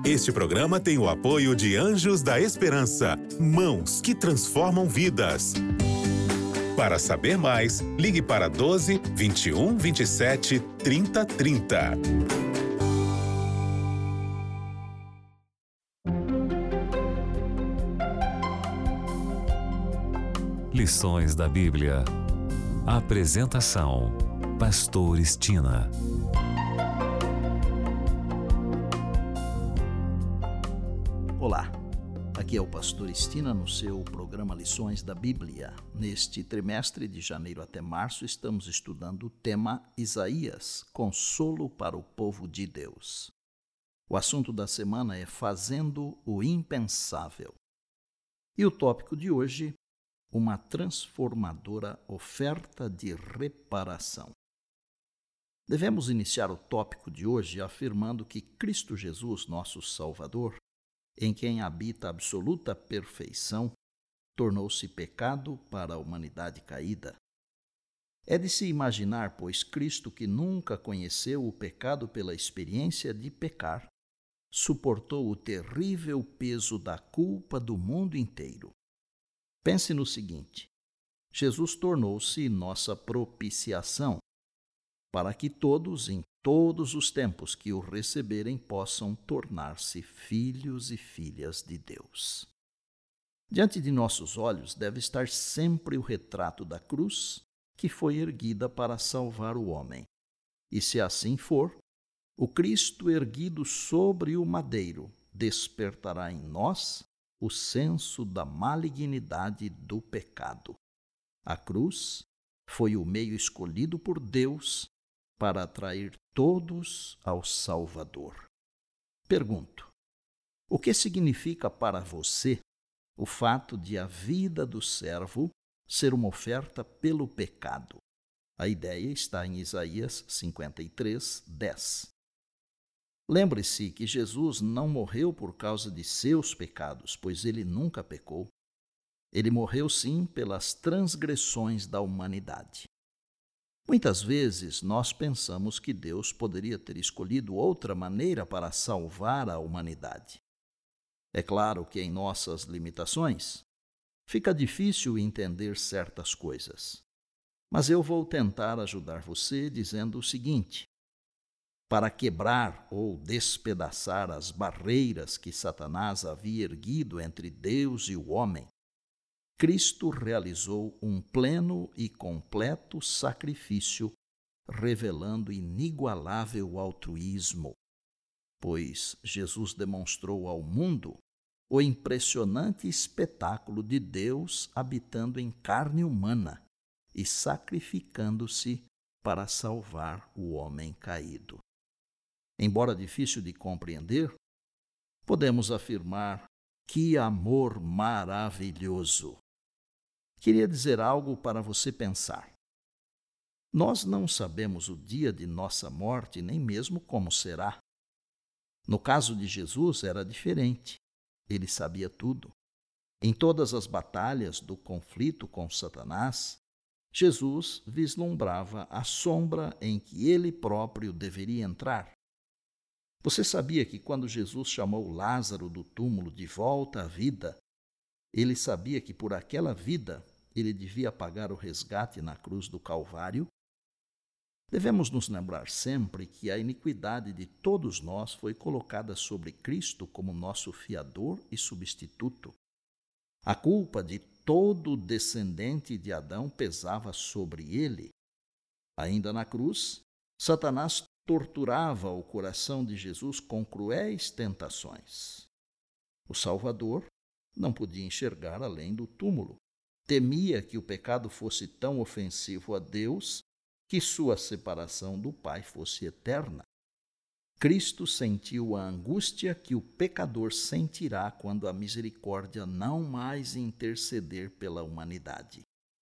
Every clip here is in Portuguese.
Este programa tem o apoio de Anjos da Esperança, mãos que transformam vidas. Para saber mais, ligue para 12 21 27 30 30. Lições da Bíblia. Apresentação: Pastor Estina. Olá, aqui é o Pastor Estina no seu programa Lições da Bíblia. Neste trimestre de janeiro até março estamos estudando o tema Isaías, consolo para o povo de Deus. O assunto da semana é Fazendo o Impensável. E o tópico de hoje, uma transformadora oferta de reparação. Devemos iniciar o tópico de hoje afirmando que Cristo Jesus, nosso Salvador, em quem habita a absoluta perfeição, tornou-se pecado para a humanidade caída. É de se imaginar, pois Cristo, que nunca conheceu o pecado pela experiência de pecar, suportou o terrível peso da culpa do mundo inteiro. Pense no seguinte: Jesus tornou-se nossa propiciação, para que todos, em todos os tempos que o receberem, possam tornar-se filhos e filhas de Deus. Diante de nossos olhos deve estar sempre o retrato da cruz que foi erguida para salvar o homem. E se assim for, o Cristo erguido sobre o madeiro despertará em nós o senso da malignidade do pecado. A cruz foi o meio escolhido por Deus para atrair todos ao Salvador. Pergunto: o que significa para você o fato de a vida do servo ser uma oferta pelo pecado? A ideia está em Isaías 53, 10. Lembre-se que Jesus não morreu por causa de seus pecados, pois ele nunca pecou. Ele morreu, sim, pelas transgressões da humanidade. Muitas vezes nós pensamos que Deus poderia ter escolhido outra maneira para salvar a humanidade. É claro que em nossas limitações fica difícil entender certas coisas. Mas eu vou tentar ajudar você dizendo o seguinte: para quebrar ou despedaçar as barreiras que Satanás havia erguido entre Deus e o homem, Cristo realizou um pleno e completo sacrifício, revelando inigualável altruísmo, pois Jesus demonstrou ao mundo o impressionante espetáculo de Deus habitando em carne humana e sacrificando-se para salvar o homem caído. Embora difícil de compreender, podemos afirmar: que amor maravilhoso! Queria dizer algo para você pensar. Nós não sabemos o dia de nossa morte, nem mesmo como será. No caso de Jesus era diferente. Ele sabia tudo. Em todas as batalhas do conflito com Satanás, Jesus vislumbrava a sombra em que ele próprio deveria entrar. Você sabia que quando Jesus chamou Lázaro do túmulo de volta à vida, ele sabia que por aquela vida ele devia pagar o resgate na cruz do Calvário? Devemos nos lembrar sempre que a iniquidade de todos nós foi colocada sobre Cristo como nosso fiador e substituto. A culpa de todo descendente de Adão pesava sobre ele. Ainda na cruz, Satanás torturava o coração de Jesus com cruéis tentações. O Salvador não podia enxergar além do túmulo. Temia que o pecado fosse tão ofensivo a Deus que sua separação do Pai fosse eterna. Cristo sentiu a angústia que o pecador sentirá quando a misericórdia não mais interceder pela humanidade.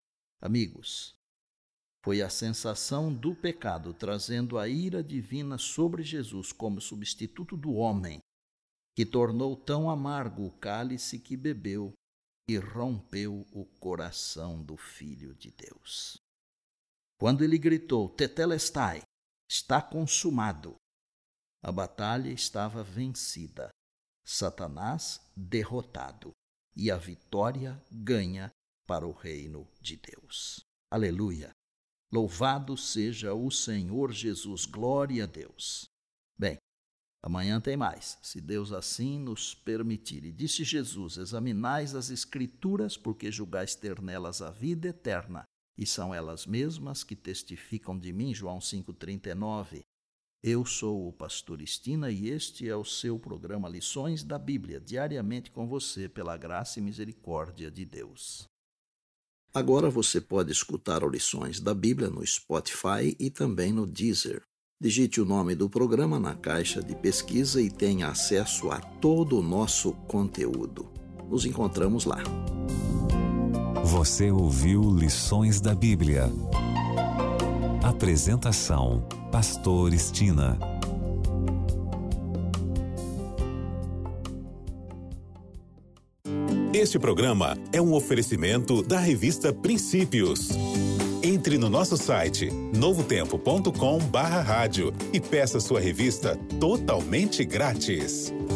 Amigos, foi a sensação do pecado trazendo a ira divina sobre Jesus como substituto do homem que tornou tão amargo o cálice que bebeu e rompeu o coração do Filho de Deus. Quando ele gritou: Tetelestai, está consumado, a batalha estava vencida Satanás derrotado e a vitória ganha para o reino de Deus. Aleluia! Louvado seja o Senhor Jesus, glória a Deus. Bem, amanhã tem mais, se Deus assim nos permitir. E disse Jesus: examinais as Escrituras, porque julgais ter nelas a vida eterna, e são elas mesmas que testificam de mim. João 5,39. Eu sou o pastor Estina e este é o seu programa Lições da Bíblia, diariamente com você, pela graça e misericórdia de Deus. Agora você pode escutar o Lições da Bíblia no Spotify e também no Deezer. Digite o nome do programa na caixa de pesquisa e tenha acesso a todo o nosso conteúdo. Nos encontramos lá. Você ouviu Lições da Bíblia. Apresentação: Pastor Estina. Este programa é um oferecimento da revista Princípios. Entre no nosso site novotempo.com/rádio e peça sua revista totalmente grátis.